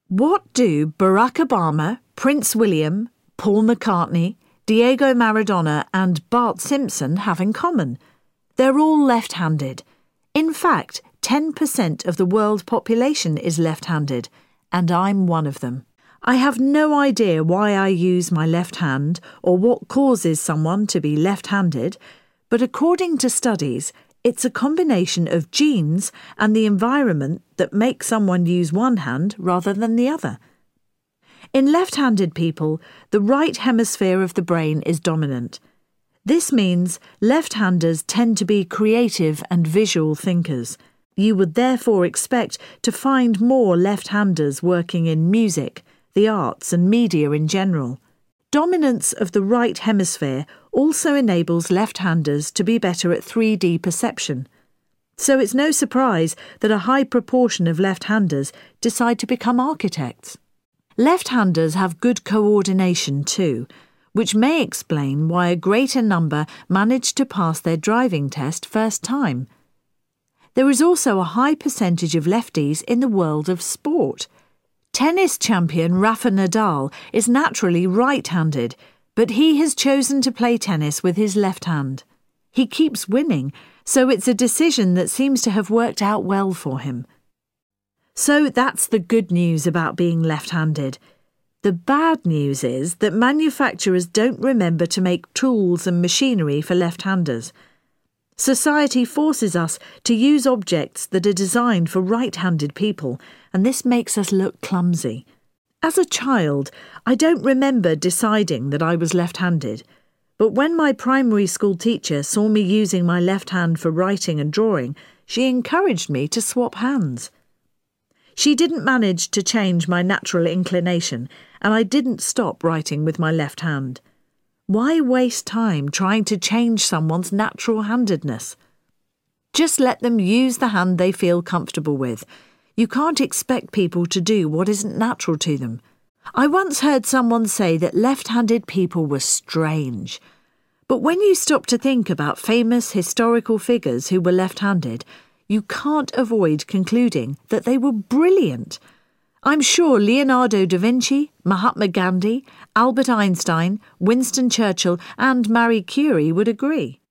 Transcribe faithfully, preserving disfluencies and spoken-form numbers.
What do Barack Obama, Prince William, Paul McCartney, Diego Maradona and Bart Simpson have in common? They're all left-handed. In fact, ten percent of the world population is left-handed, and I'm one of them. I have no idea why I use my left hand or what causes someone to be left-handed, but according to studies, it's a combination of genes and the environment that make someone use one hand rather than the other. In left-handed people, the right hemisphere of the brain is dominant. This means left-handers tend to be creative and visual thinkers. You would therefore expect to find more left-handers working in music, the arts and media in general. Dominance of the right hemisphere also enables left-handers to be better at three D perception. So it's no surprise that a high proportion of left-handers decide to become architects. Left-handers have good coordination too, which may explain why a greater number manage to pass their driving test first time. There is also a high percentage of lefties in the world of sport. Tennis champion Rafa Nadal is naturally right-handed, but he has chosen to play tennis with his left hand. He keeps winning, so it's a decision that seems to have worked out well for him. So that's the good news about being left-handed. The bad news is that manufacturers don't remember to make tools and machinery for left-handers. Society forces us to use objects that are designed for right-handed people, and this makes us look clumsy. As a child, I don't remember deciding that I was left-handed, but when my primary school teacher saw me using my left hand for writing and drawing, she encouraged me to swap hands. She didn't manage to change my natural inclination, and I didn't stop writing with my left hand. Why waste time trying to change someone's natural handedness? Just let them use the hand they feel comfortable with. You can't expect people to do what isn't natural to them. I once heard someone say that left-handed people were strange. But when you stop to think about famous historical figures who were left-handed, you can't avoid concluding that they were brilliant. I'm sure Leonardo da Vinci, Mahatma Gandhi, Albert Einstein, Winston Churchill and Marie Curie would agree.